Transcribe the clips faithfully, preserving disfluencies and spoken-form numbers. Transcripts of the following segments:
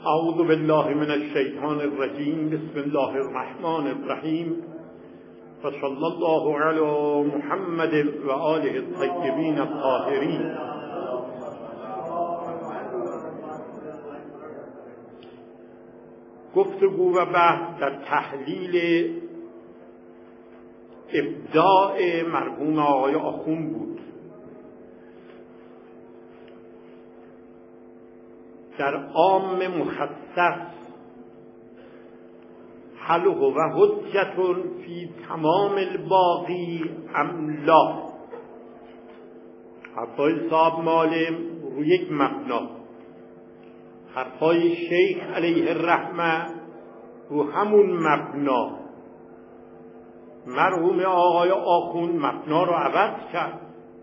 اعوذ بالله من الشیطان الرجیم. بسم الله الرحمن الرحیم. و صلی الله علی محمد و آله الطیبین الطاهرین. گفتگو و بحث در تحلیل ابداع مرحوم آقای آخوند بود. در عام مخصص هل هو حجة فی تمام الباقی ام لا. حرفای صاحب معلم روی یک مبنا، حرفای شیخ علیه الرحمه رو همون مبنا. مرحوم آقای آخوند مبنا رو عوض کرد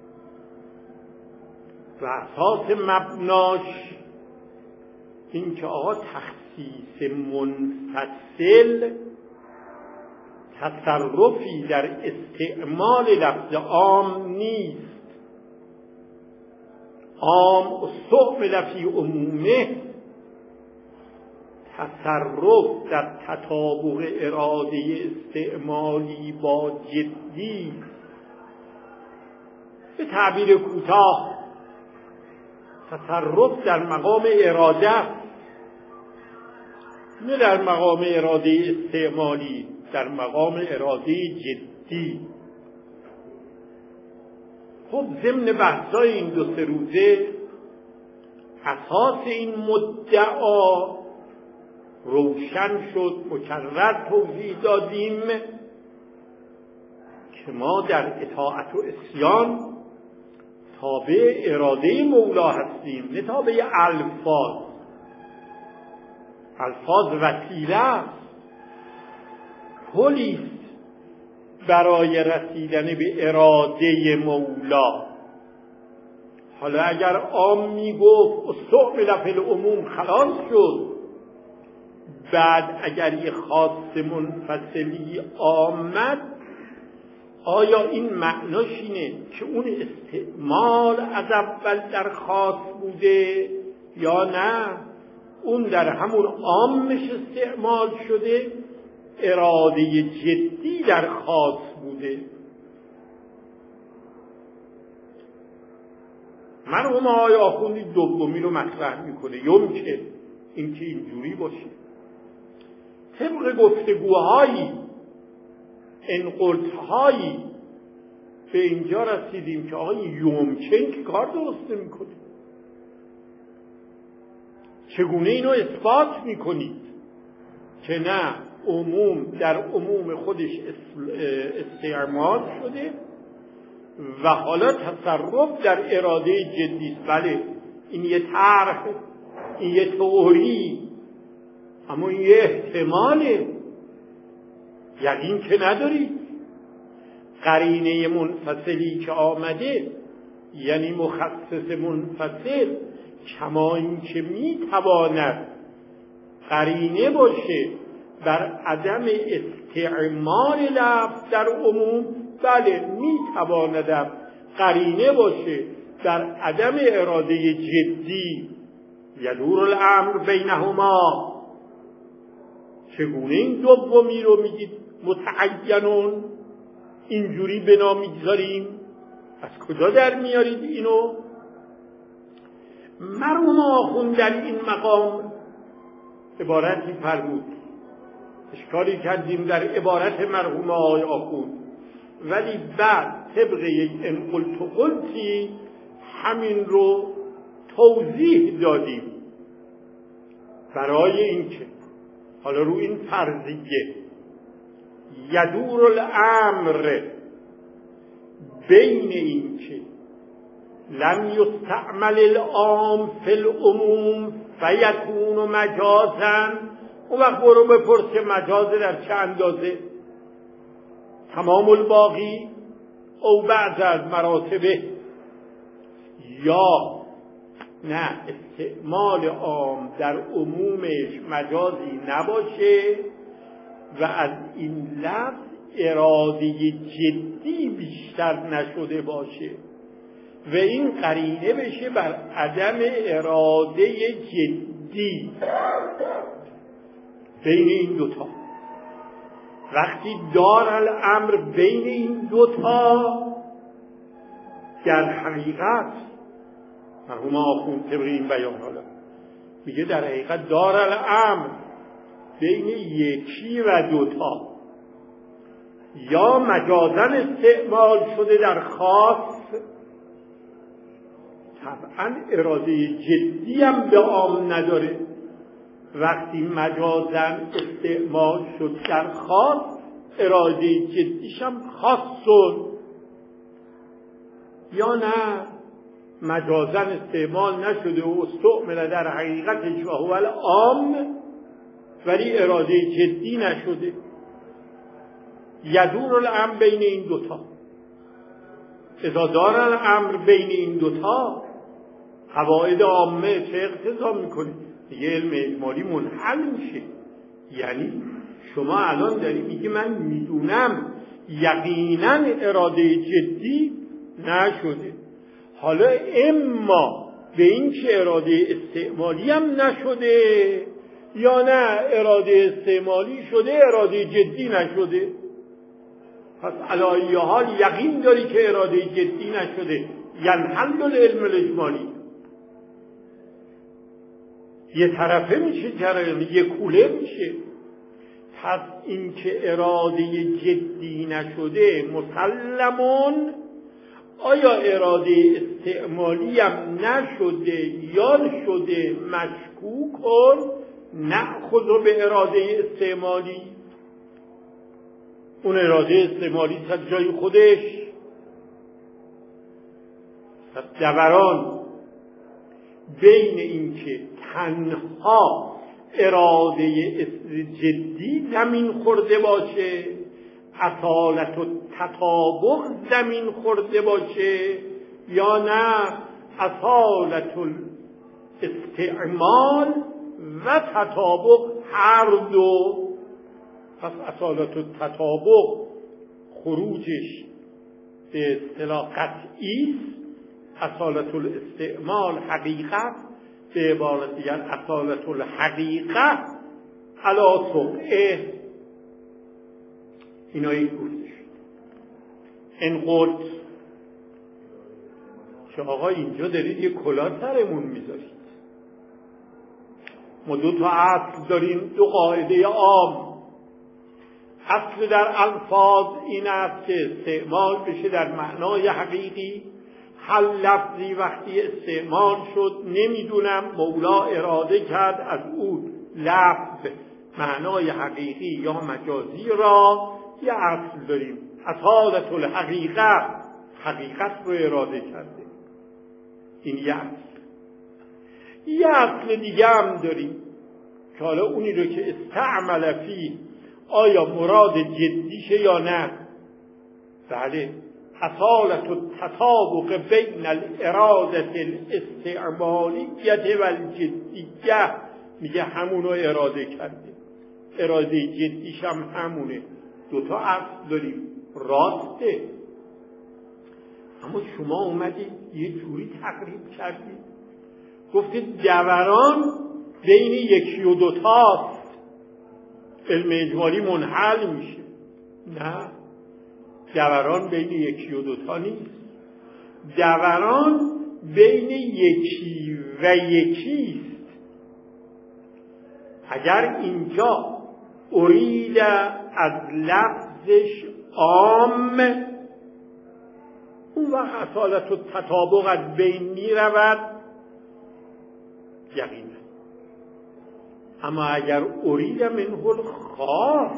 و اساس مبناش این که آقا تخصیص منفصل تصرفی در استعمال لفظ عام نیست. عام استعمل فی عمومه، تصرف در تطابق اراده استعمالی با جدی. به تعبیر کوتاه تصرف در مقام اراده، نه در مقام اراده استعمالی، در مقام اراده جدی. خب ضمن بحثای این دو سه روزه اساس این مدعا روشن شد، مکرر توضیح دادیم که ما در اطاعت و عصیان تابع اراده مولا هستیم، نه تابع الفاظ. الفاظ وسیله است، پلیست برای رسیدن به اراده مولا. حالا اگر عام میگفت استعمل فی العموم خلاص شد، بعد اگر یه خاص منفصلی آمد، آیا این معناش اینه که اون استعمال از اول در خاص بوده یا نه اون در همون عامش استعمال شده، اراده جدی در خاص بوده؟ مرحوم آقای آخوندی دومی رو مطرح میکنه، یمکن این که اینجوری باشه. طبق گفتگوهایی انقلتهایی به اینجا رسیدیم که آقای یمکن که کار درست نمیکنه. چگونه اینو اثبات میکنید که نه عموم در عموم خودش استعمال شده و حالا تصرف در اراده جدی است؟ بله، این یه طرح، این یه تئوری، اما این یه احتماله، یقین که ندارید. قرینه منفصلی که آمده یعنی مخصص منفصل، کما این که میتواند قرینه باشه بر عدم استعمال لفظ در عموم، بله میتواند قرینه باشه در عدم اراده جدی. یدور الامر بینهما. چگونه این دومی رو میگید متعینون اینجوری بنا میگذاریم؟ از کجا در میارید اینو؟ مرحوم آخوند در این مقام عبارتی فرمود، اشکالی کردیم در عبارت مرحوم آقای آخوند، ولی بعد طبق یک انقلت و قلتی همین رو توضیح دادیم برای اینکه حالا رو این فرضیه یدور الامر بین این که لم یستعمل العام فی العموم فیکون مجازا، اون وقت برو بپرس که مجازه در چه اندازه؟ تمام الباقی او بعد از مراتبه، یا نه استعمال عام در عمومش مجازی نباشه و از این لفظ اراده جدی بیشتر نشده باشه و این قرینه بشه بر عدم اراده جدی جدی بین این دوتا. وقتی دارالامر بین این دوتا در حقیقت، مرحوم آخوند طبق این بیان حالا میگه در حقیقت دارالامر بین یکی و دوتا یا مجازاً استعمال شده در خاص، طبعا اراده جدی هم به عام نداره. وقتی مجازاً استعمال شد در خاص، اراده جدیش هم خاص شد. یا نه مجازاً استعمال نشده و استعمل در حقیقتش و هو العام، ولی اراده جدی نشده. یدور الامر بین این دوتا. اذا دار الامر بین این دوتا، قواعد عامه چه اقتضا میکنه؟ دیگه علم اجمالی منحل میشه. یعنی شما الان داری میگی من میدونم یقینا اراده جدی نشده، حالا اما به این که اراده استعمالی هم نشده یا نه اراده استعمالی شده اراده جدی نشده. پس علی ای حال یقین داری که اراده جدی نشده، ینحل العلم الاجمالی. یه طرفه میشه جریان، یه کوله میشه. پس این که اراده جدی نشده مسلمون، آیا اراده استعمالی هم نشده یا شده مشکوکن نأخذ به اراده استعمالی. اون اراده استعمالی تا جای خودش. پس دوران بین این که تنها اراده جدی زمین خورده باشه، اصالت و تطابق زمین خورده باشه، یا نه اصالت الاستعمال و تطابق هر دو. پس اصالت و تطابق خروجش به اصطلاح قطعی، اصالت الاستعمال حقیقت، به عبارت دیگر اصالت الحقیقت علی سقعه. اینا یک گفتش. این قلت که آقا اینجا دارید یه کلاه سرمون میذارید. ما دو تا اصل داریم، دو قاعده عام. اصل در الفاظ این است که استعمال بشه در معنای حقیقی. هر لفظی وقتی استعمال شد نمیدونم مولا اراده کرد از اون لفظ معنای حقیقی یا مجازی را، یه اصل داریم اصالت الحقیقت، حقیقت رو اراده کرده. این یه اصل. یه اصل دیگه هم داریم که حالا اونی رو که استعمل فی آیا مراد جدیشه یا نه. بله، اصالت التطابق بین الاراده الاستعمالیه و الجدیه، میگه همونو اراده کرده، اراده جدیش هم همونه. دوتا اصل داریم، راسته. اما شما اومدید یه جوری تقریب کردید، گفتید دوران بین یکی و دوتاست، علم اجمالی منحل میشه. نه، دوران بین یکی و دوتا نیست. دوران بین یکی و یکیست. اگر اینجا ارید از لفظش عام، اون وقت اصالت و تطابق از بین می رود یقینا. اما اگر ارید منه الخاص،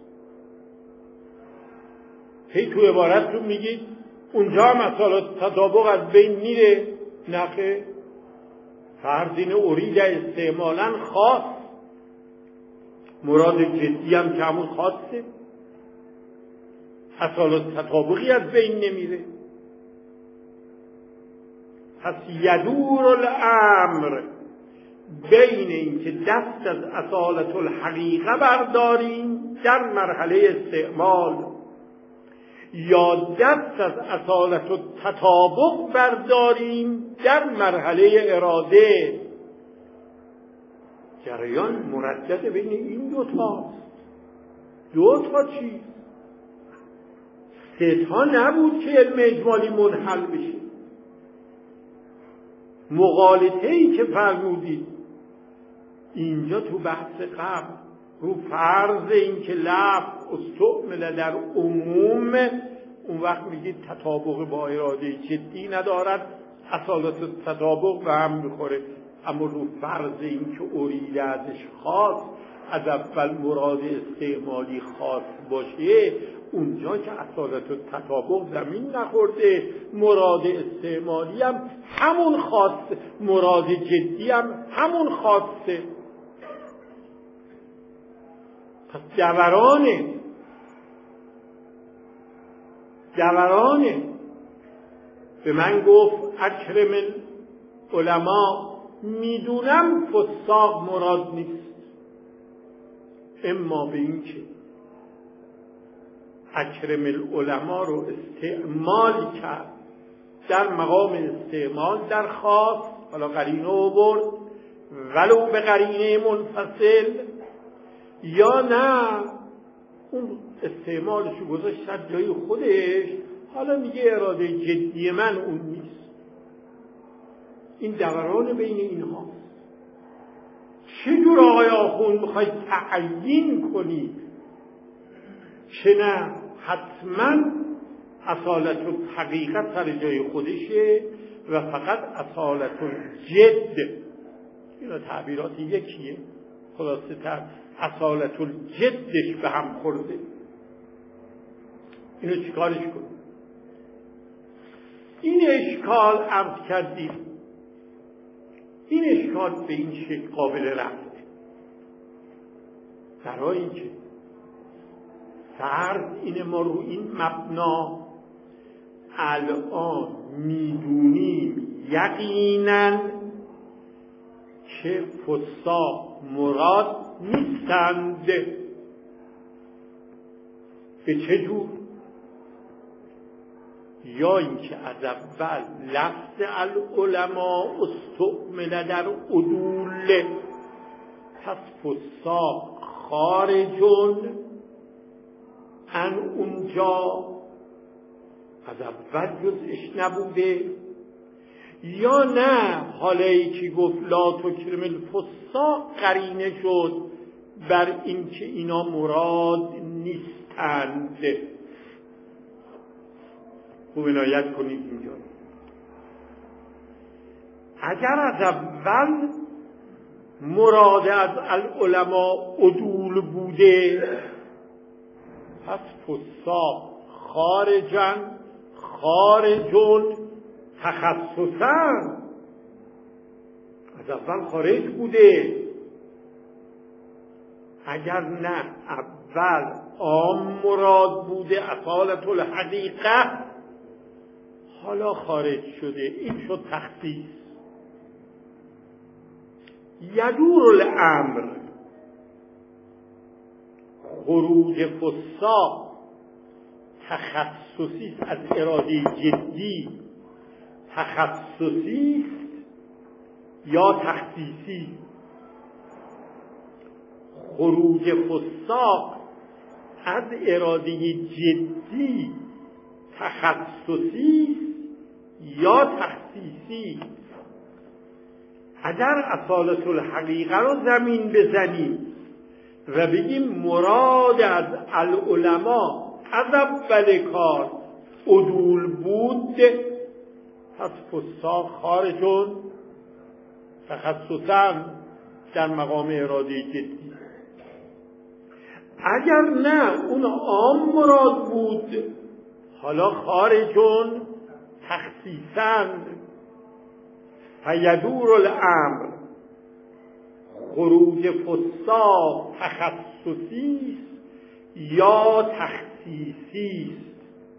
هی تو عبارت رو میگید اونجا هم اصالت و تطابق از بین میره. نخه، فرض اینه ارید استعمالا خاص، مراد جدی هم که همون خاصه، اصالت تطابقی از بین نمیره. پس یدور الامر بین این که دست از اصالت الحقیقه برداریم در مرحله استعمال، یا دست از اصالت التطابق برداریم در مرحله اراده. جریان مردد بین این دو تاست. دو تا چیز، سه تا نبود که علم اجمالی منحل بشه. مغالطه ای که فرمودید اینجا تو بحث قبل رو فرض این که لفظ استعمل در عموم، اون وقت میگید تطابق با اراده جدی ندارد، اصالت تطابق به هم میخوره. اما رو فرض این که اریده ازش خاص، از اول مراد استعمالی خاص باشه، اونجا که اصالت و تطابق زمین نخورده، مراد استعمالی هم همون خاصه، مراد جدی هم همون خاصه. پس دورانه دورانه به من گفت اکرم العلماء، میدونم فساق مراد نیست، اما به این که اکرم العلماء رو استعمال کرد در مقام استعمال در خاص، حالا قرینه آورد ولو به قرینه منفصل، یا نه اون استعمالشو گذاشت در جای خودش، حالا میگه اراده جدی من اون نیست. این دوران بین اینها. چجور آقای آخوند میخوای تعیین کنی که نه حتما اصالت و حقیقت سر جای خودشه و فقط اصالت و جد، اینا تعبیرات یکیه، خلاصه تر اصالت و جدش به هم خورده. اینو چیکارش کن؟ این اشکال عرض کردیم، این اشکال به این شکل قابل رفت، برای اینکه فرض اینه ما رو این مبنا الان میدونیم یقیناً که فساق مراد نیستند. به چه جور؟ یا اینکه از اول لفظ العلماء استعمل در عدول، پس فساق خارجون ان اونجا از اول جزش نبوده، یا نه حالی که گفت لا تکرم الفساق قرینه شد بر این که اینا مراد نیستند. خوب عنایت کنید اینجا. اگر از اول مراد از العلماء عدول بوده، پس فساق خارجن خارجون تخصصا از اول خارج بوده. اگر نه اول عام مراد بوده اصالت الحقیقه، حالا خارج شده، این شد تخصیص. یدور الامر، خروج فساق تخصصی از اراده جدی، تخصصی یا تخصیصی. خروج فساق از اراده جدی تخصصی یا تخصیصی. اگر اصالت الحقیقه رو زمین بزنیم و بگیم مراد از العلماء از اول کار عدول بود، پس فساق خارجون تخصصاً در مقام اراده جدی. اگر نه اون عام مراد بود، حالا خارجون تخصیصاً. فیدور الامر، خروج فساق تخصصی یا تخصیصی است.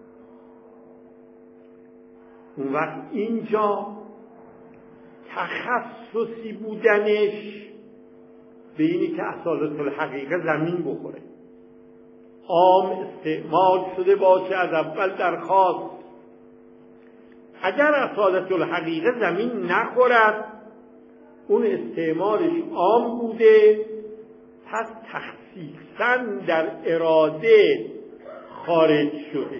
اون وقت اینجا تخصصی بودنش به اینی که اصالت الحقیقه زمین بخوره، عام استعمال شده باشه از اول درخواست. اگر اصالت الحقیقه زمین نخورد، اون استعمالش عام بوده، پس تخصیصاً در اراده خارج شده.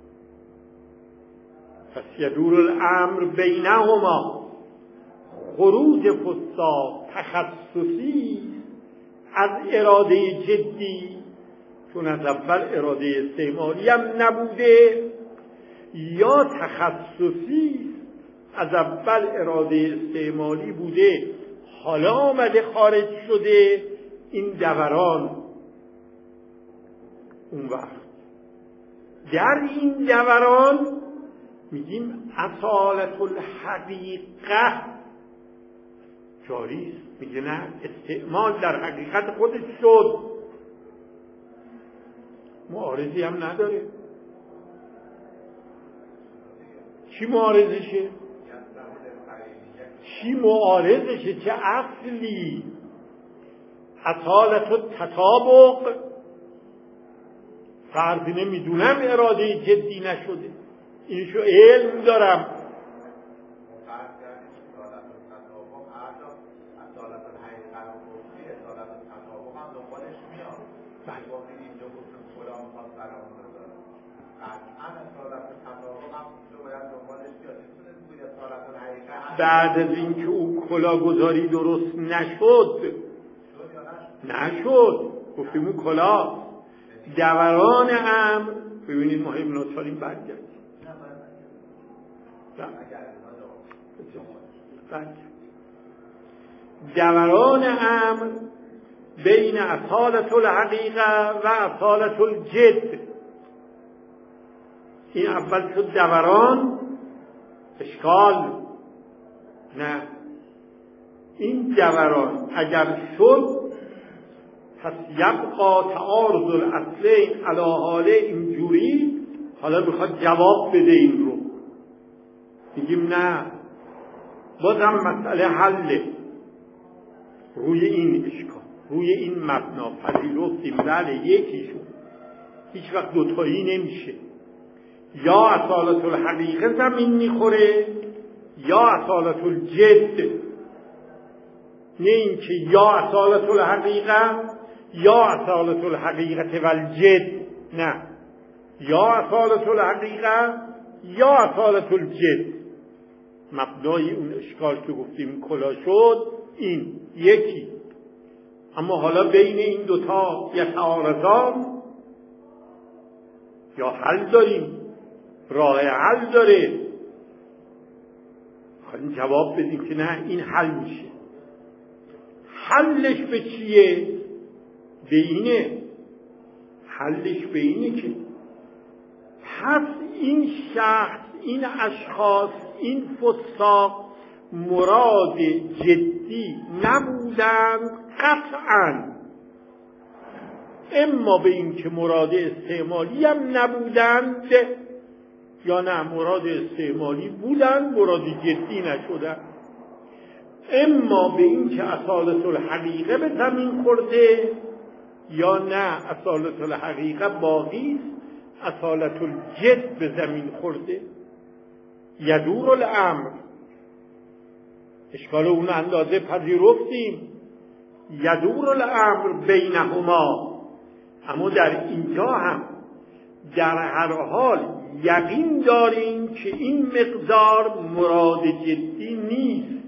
پس یدور الامر بینهما، خروج فساق تخصصی از اراده جدی، چون از اول اراده استعمالی هم نبوده، یا تخصصی از اول اراده استعمالی بوده حالا آمده خارج شده. این دوران اون وقت در این دوران میگیم اصالت الحقیقه جاری است. میگه نه، استعمال در حقیقت خودش شد، معارضی هم نداره. چی معارضشه؟ چی معارضشه؟ چه اصلی؟ اصالت التطابق فرضی نمیدونم اراده جدی نشده، اینشو علم دارم. بعد از اینکه او کلاهگذاری درست نشد نشد گفتیم اون کلاه دوران امر. ببینید ما ابن سالم برگرد دوران امر بین اصالت الحقیقه و اصالت الجد. این اول شد دوران، اشکال نه. این دوران اگر شد پس یبقا تعارض الاصلین علی حاله اینجوری. حالا میخواد جواب بده این رو، میگیم نه، بازم مسئله حله روی این اشکال، روی این مبنا پذیرفتیم بله یکیشون، هیچ وقت دوتایی نمیشه. یا اصالت الحقیقه زمین میخوره یا اصالت الجد. نه اینکه یا اصالت الحقیقه یا اصالت الحقیقه و الجد، نه، یا اصالت الحقیقه یا اصالت الجد. مبنای اون اشکال که گفتیم کلا شد این یکی. اما حالا بین این دوتا یتعارضان یا حل داریم، راه حل داره. خواهیم جواب بدیم که نه، این حل میشه. حلش به چیه؟ به اینه، حلش به اینه که پس این شخص، این اشخاص، این فساق مراد جدی نبودند قطعاً، اما به این که مراد استعمالی هم نبودند، یا نه مراد استعمالی بودند مراد جدی نشدند. اما به این که اصالت الحقیقه به زمین خورده، یا نه اصالت الحقیقه باقی است، اصالت الجد به زمین خورده. یدور الامر، اشکال اون اندازه پذیرفتیم، یدور الامر بینهما. اما در اینجا هم در هر حال یقین داریم که این مقدار مراد جدی نیست.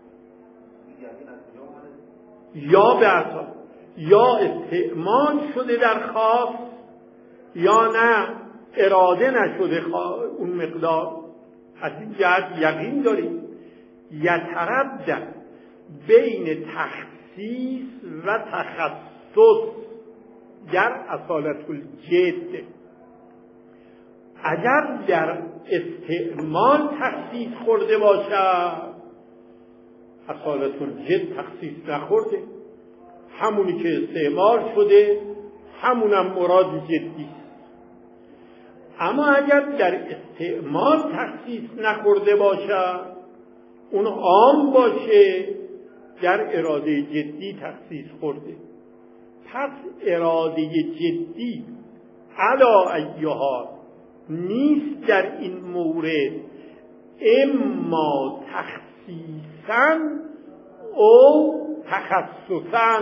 یا به اصال یا استعمال شده در خاص، یا نه اراده نشده اون مقدار. از این جهت یقین داریم. یتردد بین تخصیص و تخصص در اصالت الجد. اگر در استعمال تخصیص خورده باشد، اصالت الجد تخصیص نخورده، همونی که استعمال شده همونم مراد جدی است. اما اگر در استعمال تخصیص نخورده باشد، اون عام باشه، در اراده جدی تخصیص خورده. پس اراده جدی علا ایها نیست در این مورد، اما تخصیصاً او تخصصاً،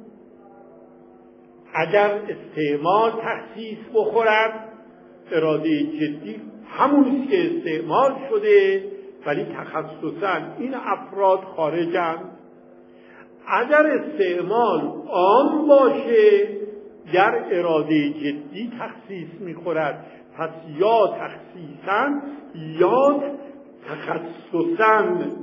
اگر استعمال تخصیص بخورد، اراده جدی همونیست که استعمال شده ولی تخصصاً این افراد خارجند. اگر استعمال عام باشه در اراده جدی تخصیص میخورد، پس یا تخصیصاً یا تخصصاً.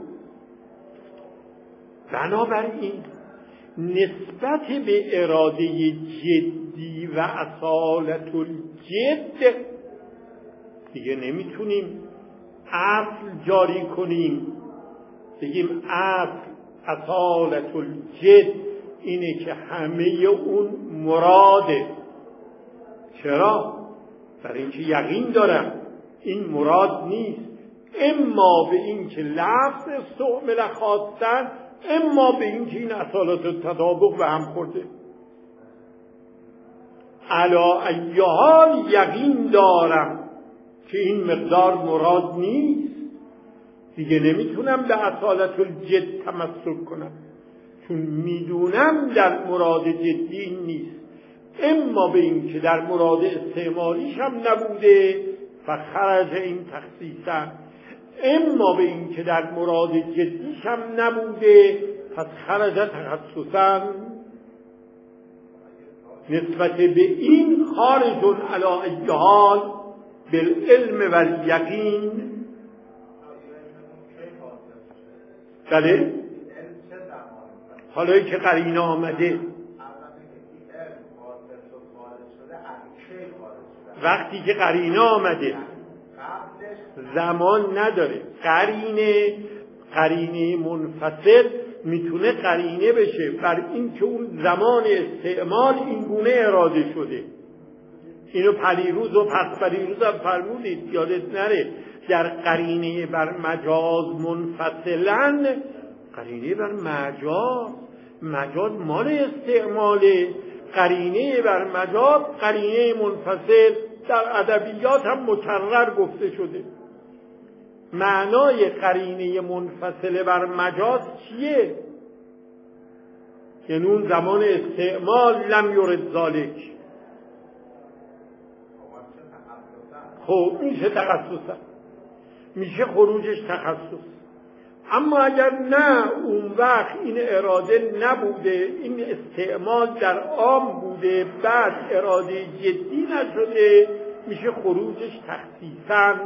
بنابراین نسبت به اراده جدی و اصالت الجد دیگه نمیتونیم اصل جاری کنیم، بگیم اصل اصالت الجد اینه که همه اون مراده. چرا؟ برای اینکه یقین دارم این مراد نیست، اما به این که لفظ استعمل خواستن، اما به این که این اصالت التطابق به هم خورده. علا ایحال یقین دارم که این مقدار مراد نیست، دیگه نمیتونم به اصالت الجد تمسک کنم، چون میدونم در مراد جدی این نیست. اما به این که در مراد استعمالیش هم نبوده فخرج این تخصیصا، اما به این که در مراد جدیش هم نبوده پس خرج تخصصا. نسبت به این خارج علی ای حال بالعلم و الیقین. بله حالا که قرینه آمده، وقتی که قرینه آمده زمان نداره. قرینه قرینه منفصل میتونه قرینه بشه بر این که اون زمان استعمال این گونه اراده شده. اینو پریروز و پس پریروز هم فرمودید، یادت نره. در قرینه بر مجاز منفصلن، قرینه بر مجاز، مجاز مال استعماله. قرینه بر مجاز قرینه منفصل در ادبیات هم مکرر گفته شده. معنای قرینه منفصله بر مجاز چیه؟ یعنی اون زمان استعمال لم یرد ذالک. خب میشه تخصصا، میشه خروجش تخصص. اما اگر نه اون وقت این اراده نبوده، این استعمال در عام بوده، بعد اراده جدی نشده، میشه خروجش تخصیصاً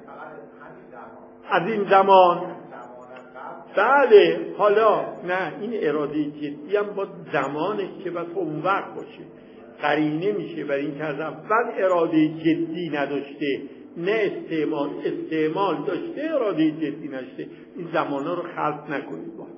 از این زمان. بله حالا نه، این اراده جدی هم با زمانش که بس اون وقت باشه قرینه میشه برای این که از اول اراده جدی نداشته، نه استعمال استعمال داشته اراده جدی نشته. این زمانا رو خلط نکنید با.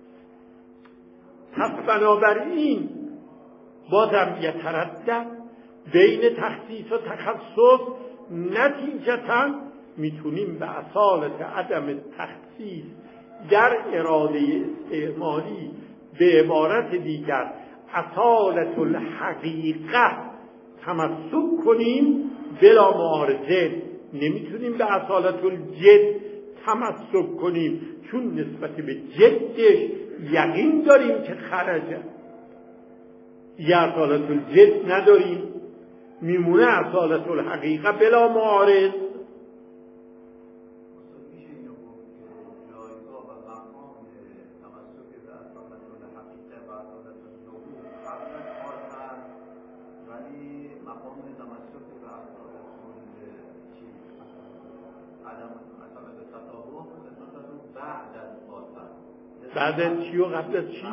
پس بنابراین بازم یتردد بین تخصیص و تخصص، نتیجتا میتونیم به اصالت عدم تخصیص در اراده استعمالی، به عبارت دیگر اصالت الحقیقه تمسک کنیم بلا معارضه. نمیتونیم به اصالت الجد تمسک کنیم، چون نسبت به جدش یقین داریم که خرجه. یه اصالت الجد نداریم، میمونه اصالت الحقیقه بلا معارض. بعد از چی و قبل از چی؟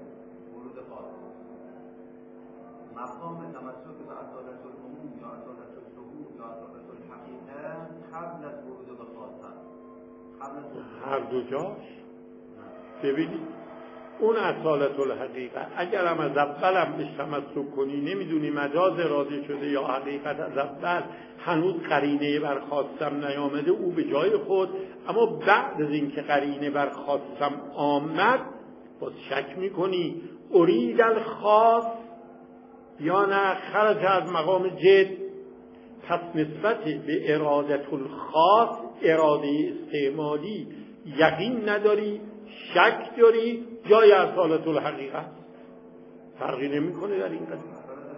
مقام تمسک به اصالت العموم یا اصالت الظهور یا اصالت الحقیقه قبل از ورود به خاصه. هر دو جاش ببینید اون اصالت الحقیقه اگر هم از اول هم بهش تمسک کنی، نمیدونی مجاز اراده شده یا حقیقت از اول، هنوز قرینه برخواستم نیامده، او به جای خود. اما بعد از اینکه قرینه برخواستم آمد باز شک میکنی ارید الخاص یا نه خرج از مقام جد. پس نسبت به ارادت الخاص، اراده استعمالی، یقین نداری، شک داری، جای اصالت الحقیقه فرقی نمیکنه در این قضیه.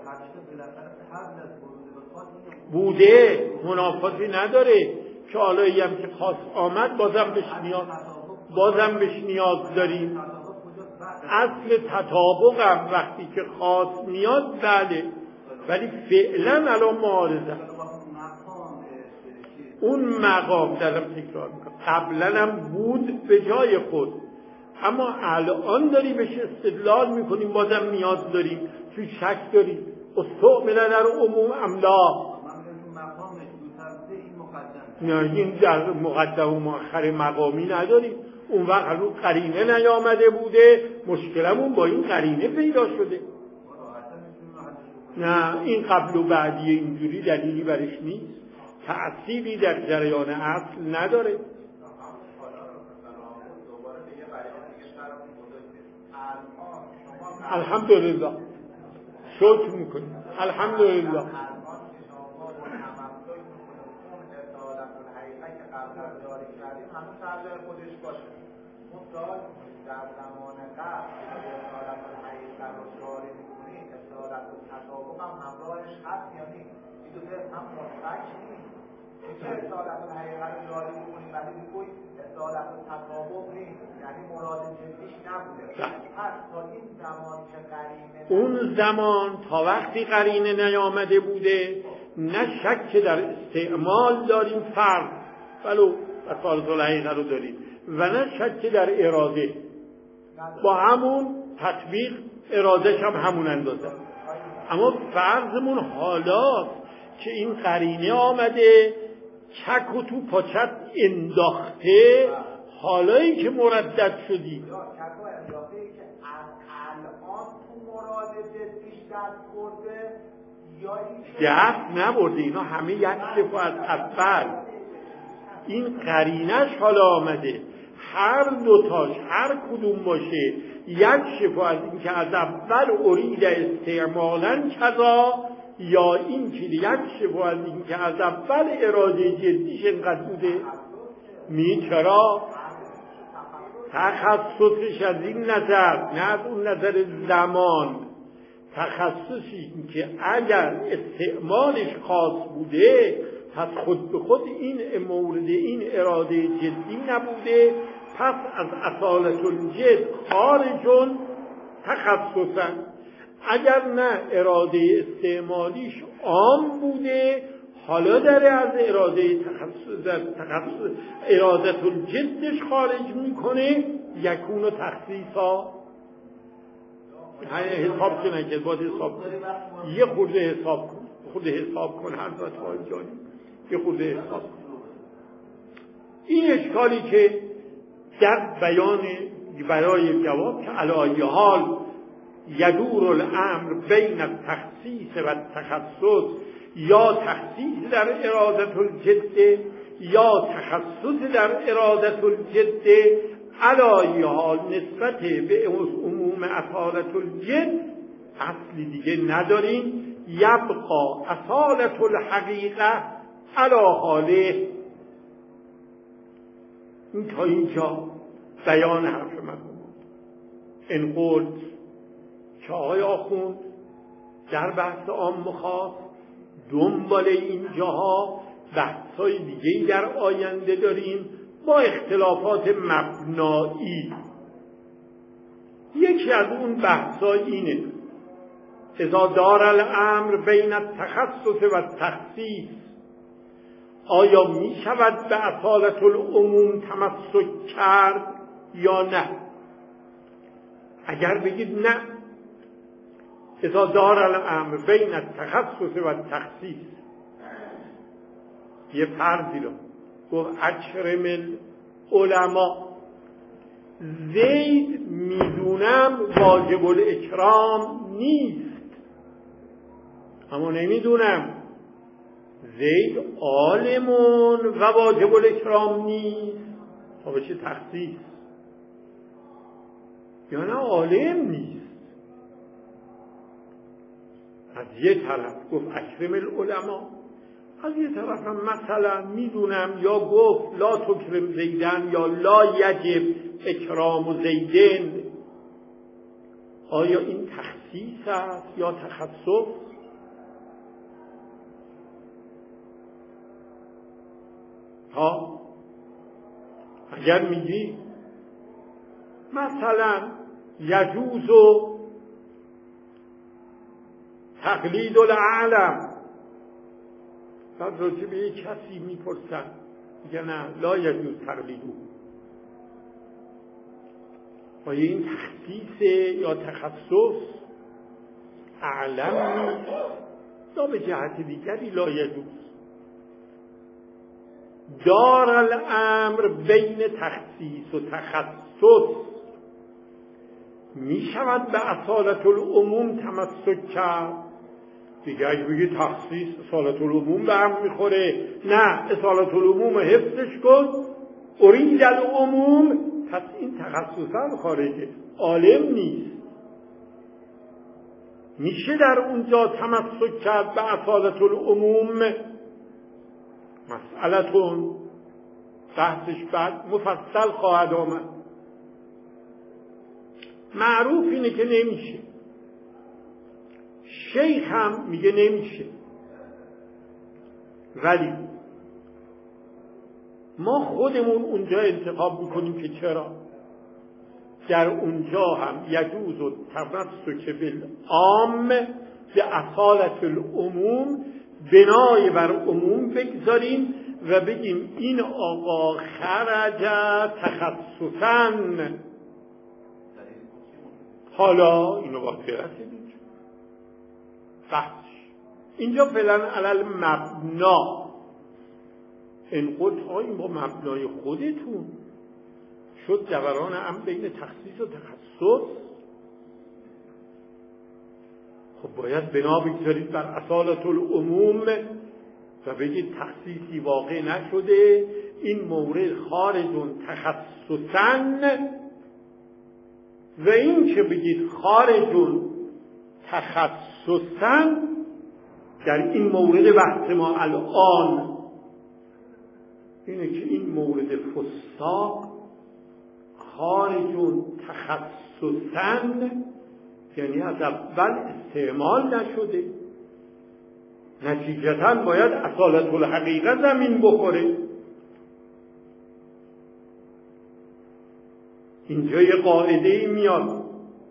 بوده منافاتی نداره که حالا هم که خاص آمد بازم بهش نیاز بازم بهش نیاز داریم. اصل تطابق هم وقتی که خاص میاد بله، ولی فعلا الان معارضه اون مقام دارم تکرار میکنم قبلا هم بود به جای خود، اما الان داری بهش استدلال میکنیم بازم نیاز داریم، توی شک داریم استعمل در عموم املا نه این در مقدم و مؤخر مقامی نداریم. اون وقت هنوز قرینه نیامده بوده، مشکلمون با این قرینه پیدا شده. نه این قبل و بعدی اینجوری دلیلی برش نیست، تأثیری در جریان اصل نداره. الحمدلله شکر میکنیم الحمدلله. در زمان قبل اصالت الحقیقه رو جاری میکنید، اصالت التطابق هم همراهش هست یا نیست؟ این دو تا هم مطلق نیست. میشه اصالت الحقیقه رو جاری میکنید ولی میگوید اصالت التطابق نیست، یعنی مراد جدیش نبوده. پس تا این زمان که قرینه اون زمان تا وقتی قرینه نیامده بوده نه شک که در استعمال داریم فرق ولو اصالت الحقیقه رو داریم و نه شک که در اراده با همون تطبیق ارادهش هم همون اندازه. اما فرضمون حالاست که این قرینه آمده چک و تو پاچت انداخته، حالایی که مردد شدی دست نبرده، اینا همه یک شفا از اول این قرینش حالا آمده، هر دوتاش هر کدوم باشه یک شفا از این که از اول ارید استعمالا کذا، یا این که یک شفا از این که از اول اراده جدیش انقدر بوده. می چرا تخصصش از این نظر نه از اون نظر زمان، تخصصی که اگر استعمالش خاص بوده پس خود به خود این مورد این اراده جدی نبوده، پس از اصالت الجد خارجون تخصصا. اگر نه اراده استعمالیش عام بوده، حالا داره از اراده تخصص در تخصص اراده الجدش خارج میکنه، یکون و تخصیصا. حساب کنه که باید حساب کن، یه خورده حساب کن خورده حساب کن حضرت آنجانی یه خورده حساب کن. این اشکالی که در بیان برای جواب که علی حال یدور الامر بین التخصیص و التخصص، یا تخصیص در اراده الجد یا تخصص در اراده الجد، علی حال نسبت به عموم اصالت الجد اصلی دیگه نداریم، یبقا اصالت الحقیقه علی حاله. این تا اینجا بیان حرف من بود. این قول که آقای آخوند در بحث عام خاص دنبال اینجاها بحثای دیگه‌ای در آینده داریم با اختلافات مبنایی. یکی از اون بحثا اینه اذا دار الامر بین التخصص و التخصیص، آیا می شود به اصالت العموم تمسک کرد یا نه؟ اگر بگید نه، اذا دار الامر بین التخصص و التخصیص، یه فرضی رو گفت اکرم العلماء، زید میدونم واجب الاکرام نیست، اما نمیدونم زید عالمون و واجب الاکرام نیست، تا بشه تخصیص. یا نه عالم نیست. از یه طرف گفت اکرم العلماء، از یه طرف هم مثلا میدونم یا گفت لا تکرم زیدن یا لا یجب اکرام زیدن، آیا این تخصیص است یا تخصص؟ ها اگر میگی مثلا یجوز و تقلید الاعلم، بعد راجع به یک کسی میپرسن میگه نه لا یجوز تقلیدو، آیا این تخصیص یا تخصص؟ اعلم نیست یا به جهت دیگری لا یجوز. دار الامر بین تخصیص و تخصص می شود به اصالت العموم تمسک کرد. دیگه اگه بگی تخصیص اصالت العموم به هم میخوره، نه اصالت العموم حفظش کن، ارید العموم، پس این تخصصا خارجه، عالم نیست. میشه در اونجا تمسک کرد به اصالت العموم. مسئلتون بحثش بعد مفصل خواهد آمد. معروف اینه که نمیشه، شیخ هم میگه نمیشه، ولی ما خودمون اونجا انتخاب میکنیم که چرا در اونجا هم یجوز و تمسک بالعام به اصالت العموم بنای بر عموم بگذاریم و بگیم این آقا خرج تخصصاً. حالا اینو باید برسید بحث اینجا فعلا علل مبنا انقلت ها این با مبنای خودتون شد دوران هم بین تخصیص و تخصص. خب باید بنا بگذارید بر اصالت العموم و بگید تخصیصی واقع نشده، این مورد خارجون تخصصاً، و این که بگید خارجون تخصصاً در این مورد بحث ما الان اینه که این مورد فساق خارجون تخصصاً یعنی از اول استعمال نشده، نتیجتاً باید اصالت الحقیقه زمین بخوره. اینجا یه قاعده میاد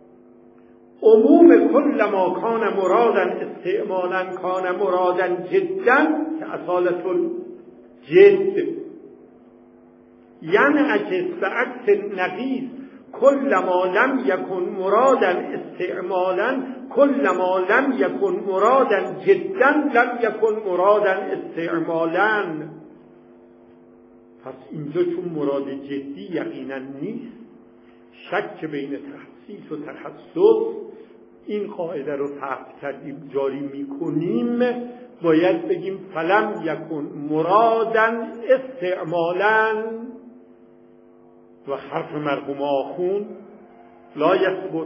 عموم کل ما کان مرادا استعمالا کان مرادا جدا که اصالت الجد یعنی عکس به عکس نقیض کل ما لم یکن مرادا استعمالا کل ما لم یکن مرادا جدا لم یکن مرادا استعمالا. پس اینجا چون مراد جدی یقینا نیست، شک بین تخصیص و تخصص، این قاعده رو تحت کردیم جاری میکنیم، باید بگیم فلم یکن مرادا استعمالا و حرف مرحوم آخون لا یثبت.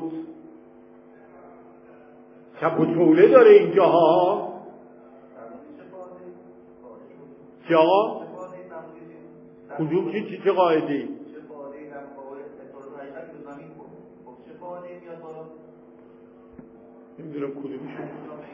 چپ و چوله داره اینجاها جا کدوم چی چی چه قاعده ای؟ نمیدونم کدومشون.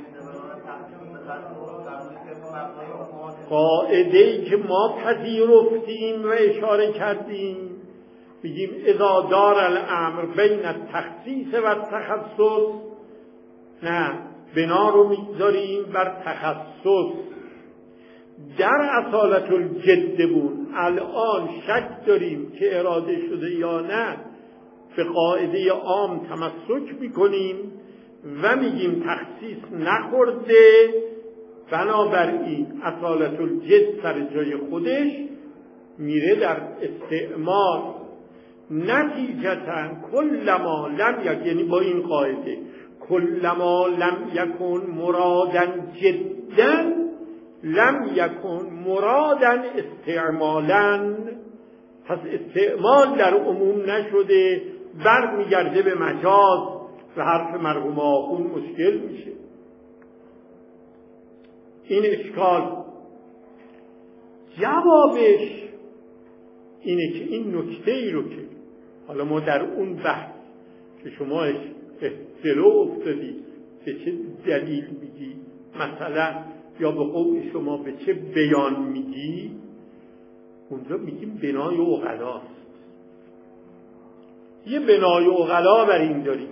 قاعده ای که ما پذیرفتیم و اشاره کردیم بگیم اذا دار الامر بین التخصیص و التخصص، نه بنا رو میگذاریم بر تخصص. در اصالت الجد بون الان شک داریم که اراده شده یا نه، به قاعده عام تمسک میکنیم و میگیم تخصیص نخورده، بنابراین اصالت الجد سر جای خودش میره در استعمال. نتیجتا کلما لم یک، یعنی با این قاعده کلما لم یکن مرادا جدا لم یکن مرادا استعمالا، پس استعمال در عموم نشده، برمیگرده به مجاز و حرف مرحوم آخون مشکل میشه. این اشکال جوابش اینه که این نکته ای رو که حالا ما در اون بحث که شما جلو افتادی به چه دلیل میگی، مثلا یا به قول شما به چه بیان میگی، اونجا میگیم بنای عقلاست. یه بنای عقلا بر این داریم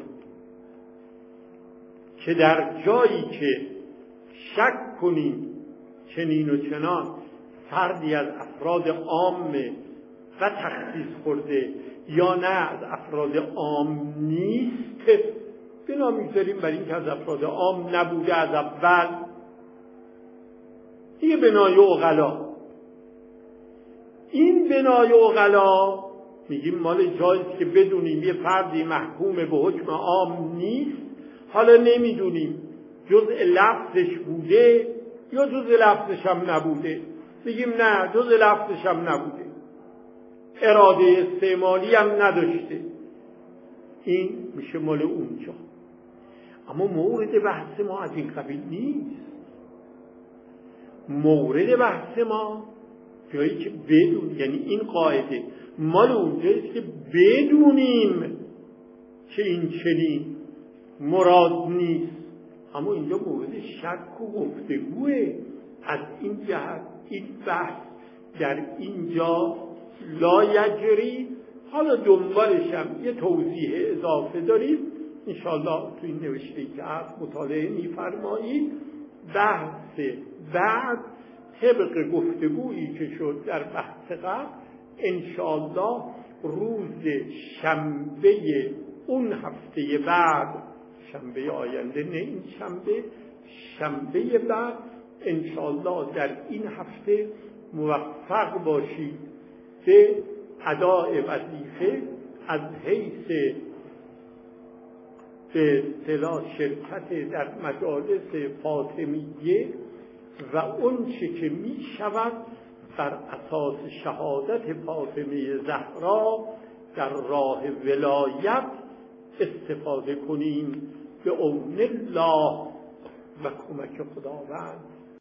که در جایی که شک کنیم چنین و چنان فردی از افراد عامه و تخصیص خورده یا نه از افراد عام نیست، بنا میذاریم بر این که از افراد عام نبوده از اول. این بنای عقلا. این بنای عقلا میگیم مال جاییست که بدونیم یه فردی محکوم به حکم عام نیست، حالا نمیدونیم جزء لفظش بوده یا جزء لفظش هم نبوده، میگیم نه جزء لفظش هم نبوده، اراده استعمالی هم نداشته، این میشه مال اونجا. اما مورد بحث ما از این قبیل نیست. مورد بحث ما جایی که بدون، یعنی این قاعده مال اونجاییست که بدونیم که این چنین مراد نیست. اما اینجا مورد شک و گفتگوه. از این جهت این بحث در اینجا لا یجری. حالا دنبالش هم یه توضیح اضافه داریم انشاءالله تو این نوشته‌ای که هست مطالعه می‌فرمایید. بحث بعد طبق گفتگویی که شد در بحث قبل انشاءالله روز شنبه اون هفته بعد، شنبه آینده نه این شنبه، شنبه بعد انشاءالله در این هفته موفق باشید به اداء وظیفه از حیث به اصطلاح شرکت در مجالس فاطمیه و اون چه که می شود بر اساس شهادت فاطمه زهرا در راه ولایت استفاده کنیم به اون الله و کمک خداوند.